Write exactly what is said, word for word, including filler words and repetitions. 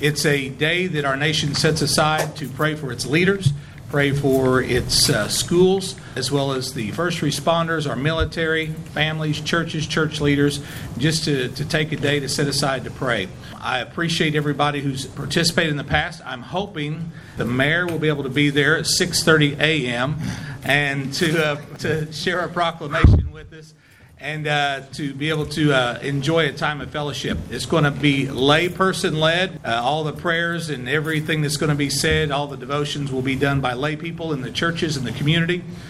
It's a day that our nation sets aside to pray for its leaders, pray for its uh, schools, as well as the first responders, our military, families, churches, church leaders, just to, to take a day to set aside to pray. I appreciate everybody who's participated in the past. I'm hoping the mayor will be able to be there at six thirty a.m. and to uh, to share a proclamation with us and uh, to be able to uh, enjoy a time of fellowship. It's going to be layperson led. Uh, all the prayers and everything that's going to be said, all the devotions will be done by lay people in the churches and the community.